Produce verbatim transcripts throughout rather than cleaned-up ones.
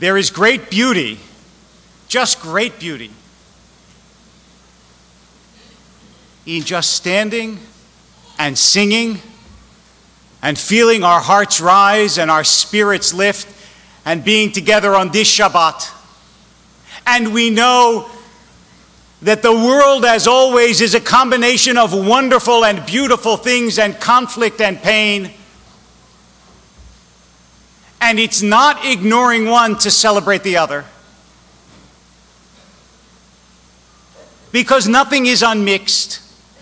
There is great beauty, just great beauty, in just standing and singing and feeling our hearts rise and our spirits lift and being together on this Shabbat. And we know that the world, as always, is a combination of wonderful and beautiful things and conflict and pain. And it's not ignoring one to celebrate the other. Because nothing is unmixed.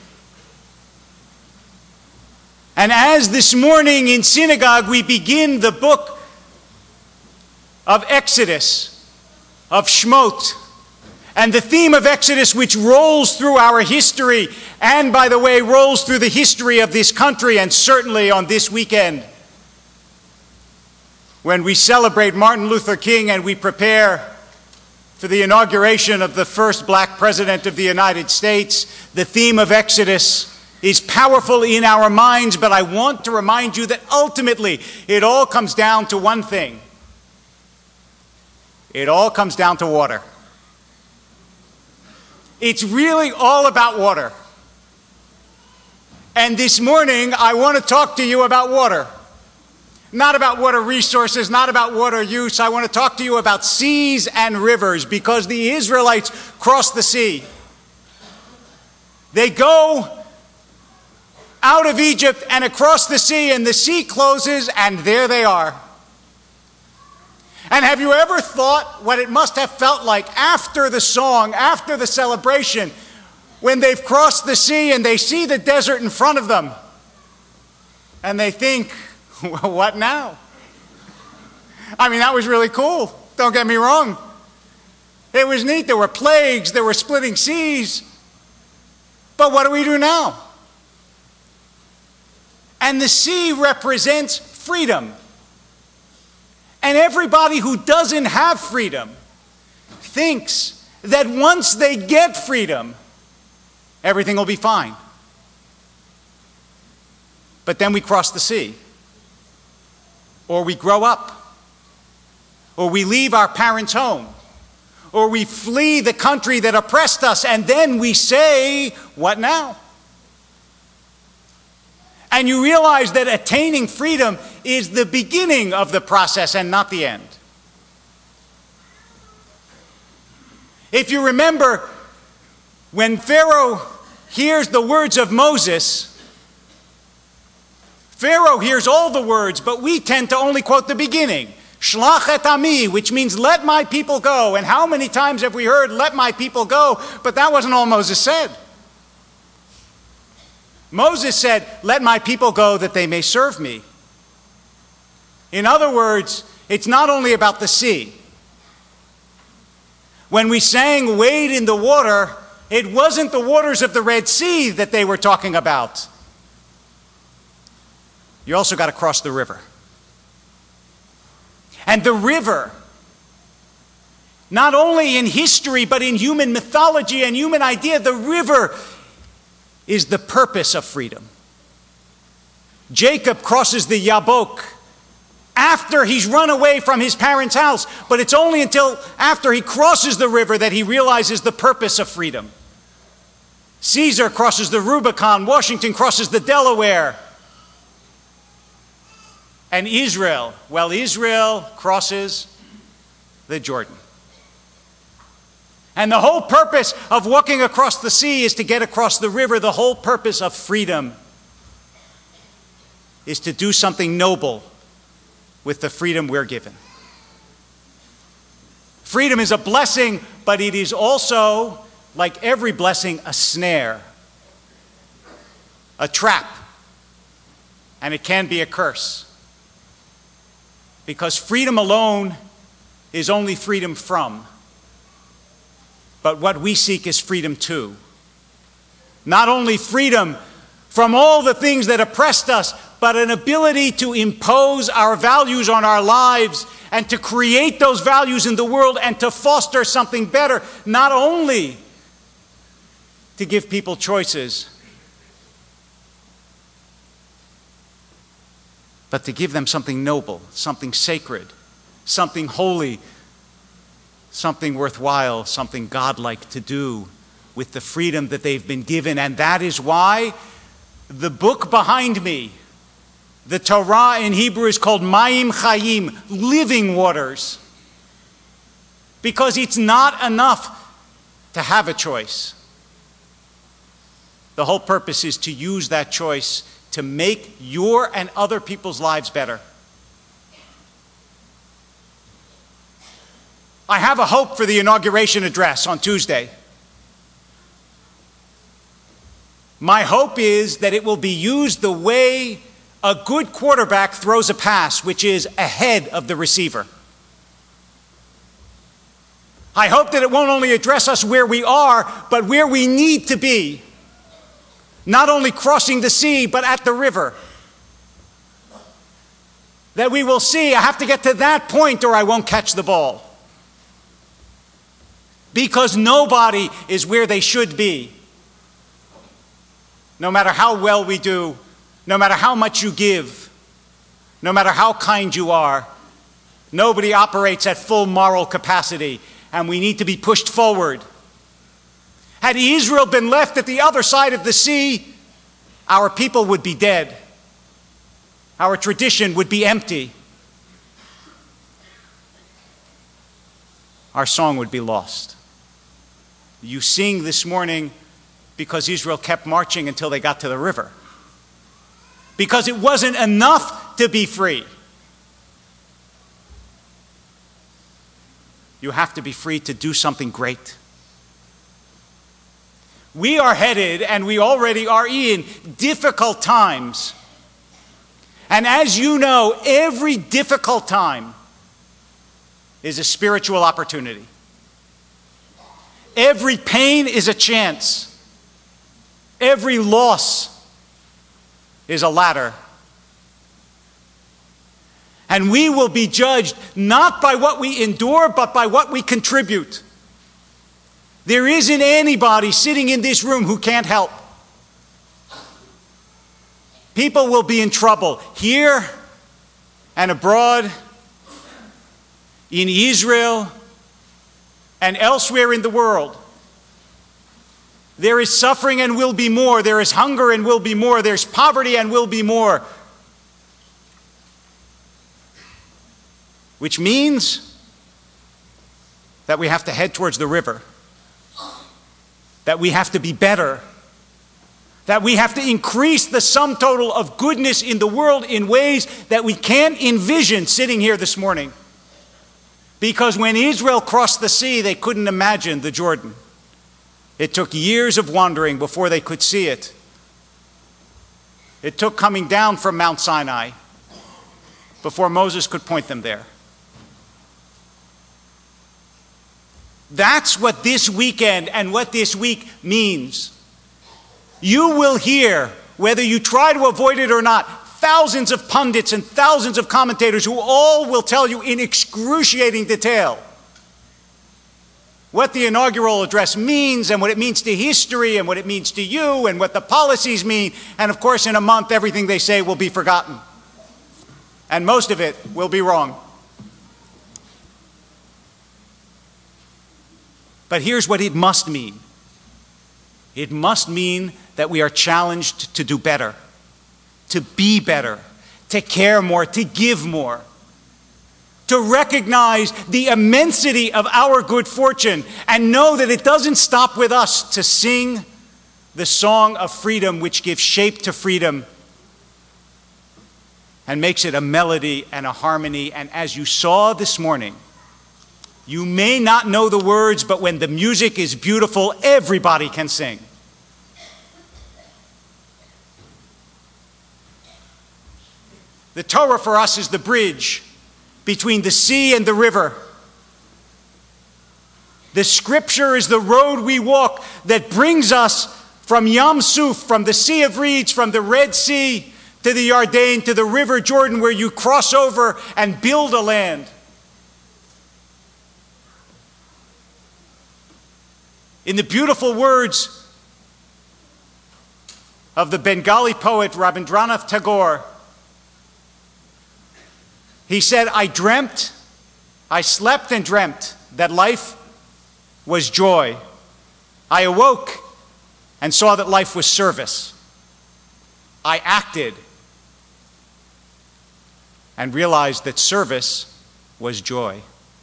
And as this morning in synagogue we begin the book of Exodus, of Shmot, and the theme of Exodus, which rolls through our history, and by the way, rolls through the history of this country, and certainly on this weekend, when we celebrate Martin Luther King and we prepare for the inauguration of the first black president of the United States, the theme of Exodus is powerful in our minds, but I want to remind you that ultimately it all comes down to one thing. It all comes down to water. It's really all about water. And this morning, I want to talk to you about water. Not about water resources, not about water use. I want to talk to you about seas and rivers, because the Israelites crossed the sea. They go out of Egypt and across the sea, and the sea closes, and there they are. And have you ever thought what it must have felt like after the song, after the celebration, when they've crossed the sea and they see the desert in front of them, and they think, well, what now? I mean, that was really cool. Don't get me wrong. It was neat. There were plagues. There were splitting seas. But what do we do now? And the sea represents freedom. And everybody who doesn't have freedom thinks that once they get freedom, everything will be fine. But then we cross the sea. Or we grow up. Or we leave our parents' home. Or we flee the country that oppressed us. And then we say, what now? And you realize that attaining freedom is the beginning of the process and not the end. If you remember, when Pharaoh hears the words of Moses, Pharaoh hears all the words, but we tend to only quote the beginning. Shlach et ami, which means let my people go. And how many times have we heard let my people go? But that wasn't all Moses said. Moses said, let my people go that they may serve me. In other words, it's not only about the sea. When we sang wade in the water, it wasn't the waters of the Red Sea that they were talking about. You also got to cross the river. And the river, not only in history, but in human mythology and human idea, the river is the purpose of freedom. Jacob crosses the Yabok after he's run away from his parents' house, but it's only until after he crosses the river that he realizes the purpose of freedom. Caesar crosses the Rubicon, Washington crosses the Delaware, and Israel, well, Israel crosses the Jordan. And the whole purpose of walking across the sea is to get across the river. The whole purpose of freedom is to do something noble with the freedom we're given. Freedom is a blessing, but it is also, like every blessing, a snare, a trap, and it can be a curse. Because freedom alone is only freedom from. But what we seek is freedom too. Not only freedom from all the things that oppressed us, but an ability to impose our values on our lives and to create those values in the world and to foster something better, not only to give people choices, but to give them something noble, something sacred, something holy, something worthwhile, something godlike to do with the freedom that they've been given. And that is why the book behind me, the Torah in Hebrew, is called Mayim Chayim, living waters. Because it's not enough to have a choice. The whole purpose is to use that choice to make your and other people's lives better. I have a hope for the inauguration address on Tuesday. My hope is that it will be used the way a good quarterback throws a pass, which is ahead of the receiver. I hope that it won't only address us where we are, but where we need to be. Not only crossing the sea, but at the river. That we will see, I have to get to that point or I won't catch the ball. Because nobody is where they should be. No matter how well we do, no matter how much you give, no matter how kind you are, nobody operates at full moral capacity, and we need to be pushed forward. Had Israel been left at the other side of the sea, our people would be dead. Our tradition would be empty. Our song would be lost. You sing this morning because Israel kept marching until they got to the river. Because it wasn't enough to be free. You have to be free to do something great. We are headed, and we already are in, difficult times. And as you know, every difficult time is a spiritual opportunity. Every pain is a chance. Every loss is a ladder. And we will be judged not by what we endure, but by what we contribute. There isn't anybody sitting in this room who can't help. People will be in trouble here and abroad, in Israel and elsewhere in the world. There is suffering and will be more. There is hunger and will be more. There's poverty and will be more. Which means that we have to head towards the river. That we have to be better. That we have to increase the sum total of goodness in the world in ways that we can't envision sitting here this morning. Because when Israel crossed the sea, they couldn't imagine the Jordan. It took years of wandering before they could see it. It took coming down from Mount Sinai before Moses could point them there. That's what this weekend and what this week means. You will hear, whether you try to avoid it or not, thousands of pundits and thousands of commentators who all will tell you in excruciating detail what the inaugural address means and what it means to history and what it means to you and what the policies mean. And of course, in a month, everything they say will be forgotten. And most of it will be wrong. But here's what it must mean. It must mean that we are challenged to do better, to be better, to care more, to give more, to recognize the immensity of our good fortune and know that it doesn't stop with us to sing the song of freedom which gives shape to freedom and makes it a melody and a harmony. And as you saw this morning, you may not know the words, but when the music is beautiful, everybody can sing. The Torah for us is the bridge between the sea and the river. The Scripture is the road we walk that brings us from Yam Suf, from the Sea of Reeds, from the Red Sea, to the Yarden, to the River Jordan, where you cross over and build a land. In the beautiful words of the Bengali poet Rabindranath Tagore, he said, I dreamt, I slept and dreamt that life was joy. I awoke and saw that life was service. I acted and realized that service was joy.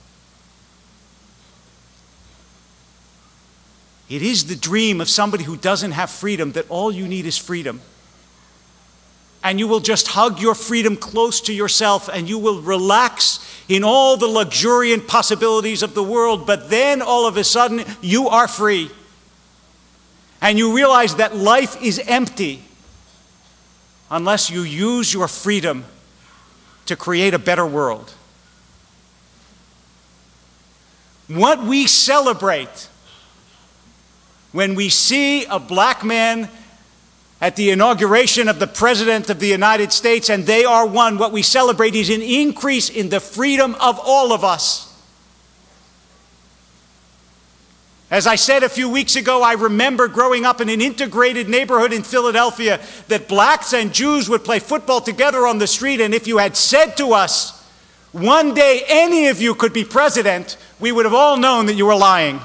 It is the dream of somebody who doesn't have freedom that all you need is freedom. And you will just hug your freedom close to yourself and you will relax in all the luxuriant possibilities of the world, but then all of a sudden you are free. And you realize that life is empty unless you use your freedom to create a better world. What we celebrate when we see a black man at the inauguration of the President of the United States and they are one, what we celebrate is an increase in the freedom of all of us. As I said a few weeks ago, I remember growing up in an integrated neighborhood in Philadelphia that blacks and Jews would play football together on the street, and if you had said to us, one day any of you could be president, we would have all known that you were lying.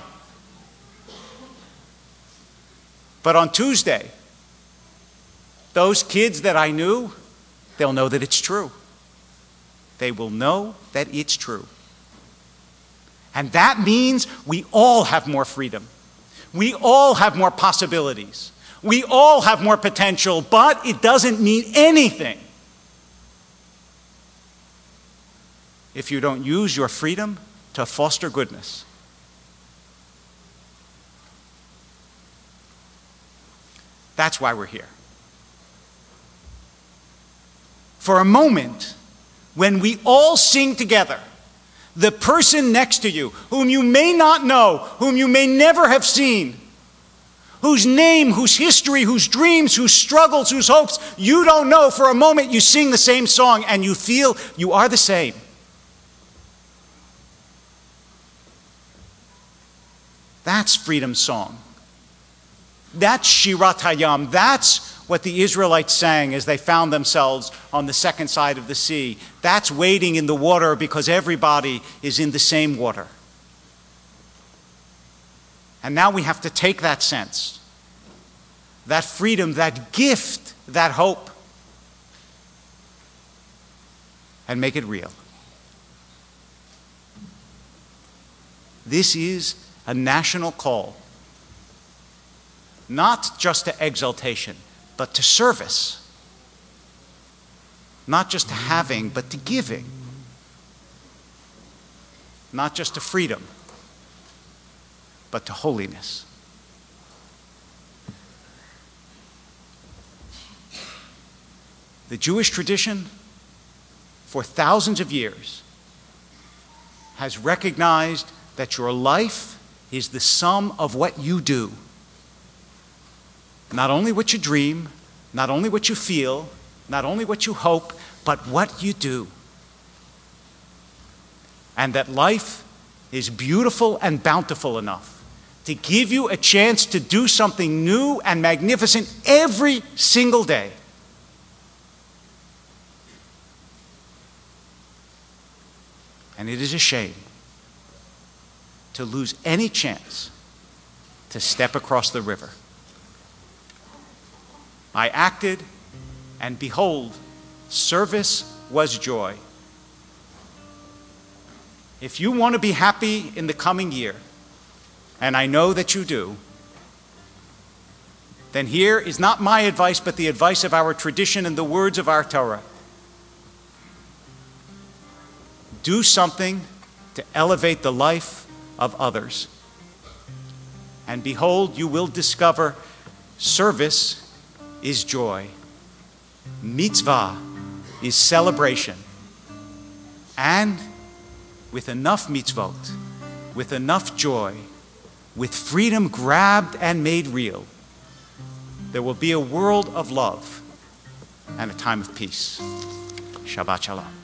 But on Tuesday, those kids that I knew, they'll know that it's true. They will know that it's true. And that means we all have more freedom. We all have more possibilities. We all have more potential, but it doesn't mean anything if you don't use your freedom to foster goodness. That's why we're here. For a moment, when we all sing together, the person next to you, whom you may not know, whom you may never have seen, whose name, whose history, whose dreams, whose struggles, whose hopes you don't know, for a moment you sing the same song and you feel you are the same. That's freedom's song. That's Shirat Hayam. That's what the Israelites sang as they found themselves on the second side of the sea. That's wading in the water because everybody is in the same water. And now we have to take that sense, that freedom, that gift, that hope, and make it real. This is a national call, not just to exaltation, but to service. Not just to having, but to giving. Not just to freedom, but to holiness. The Jewish tradition, for thousands of years, has recognized that your life is the sum of what you do. Not only what you dream, not only what you feel, not only what you hope, but what you do. And that life is beautiful and bountiful enough to give you a chance to do something new and magnificent every single day. And it is a shame to lose any chance to step across the river. I acted, and behold, service was joy. If you want to be happy in the coming year, and I know that you do, then here is not my advice, but the advice of our tradition and the words of our Torah. Do something to elevate the life of others. And behold, you will discover service is joy. Mitzvah is celebration. And with enough mitzvot, with enough joy, with freedom grabbed and made real, there will be a world of love and a time of peace. Shabbat Shalom.